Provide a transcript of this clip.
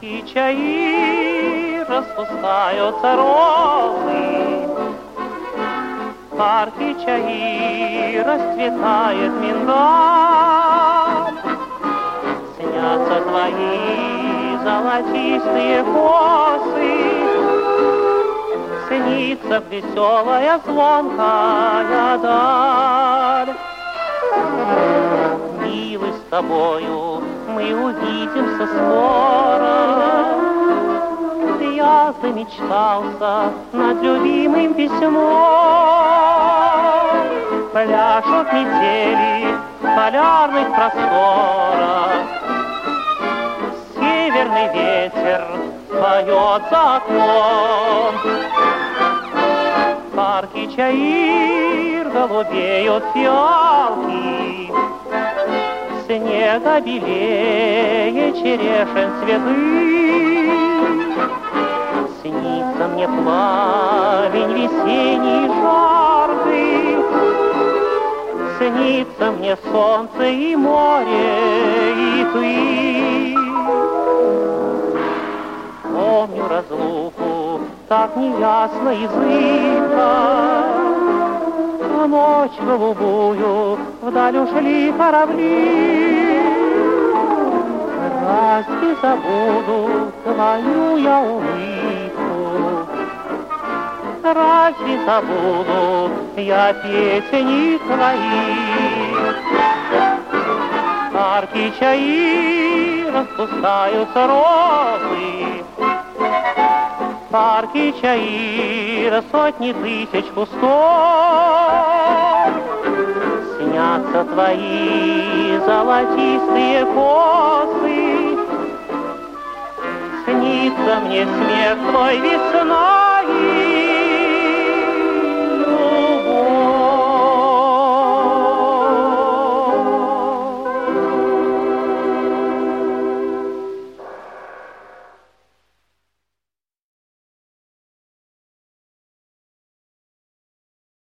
парки чаи распускаются розы, парки чаи расцветает миндаль. Снятся твои золотистые косы, снится веселая звонкая даль. Милый, с тобою мы увидимся скоро. Я замечтался над любимым письмом. Пляшут метели в полярных просторах. Северный ветер поет за окном. Парки чаир голубеют фиалки, снега белее черешен цветы. Снится мне пламень весенний жаркий, снится мне солнце и море, и ты. Помню разлуку, так неясно и зыбко, в ночь голубую вдаль ушли корабли. Разве забуду твою я улыбку? Разве забуду я песни твои? Парки чаи распускаются розы, парки чаир сотни тысяч кустов. Снятся твои золотистые косы, снится мне смех твой весной.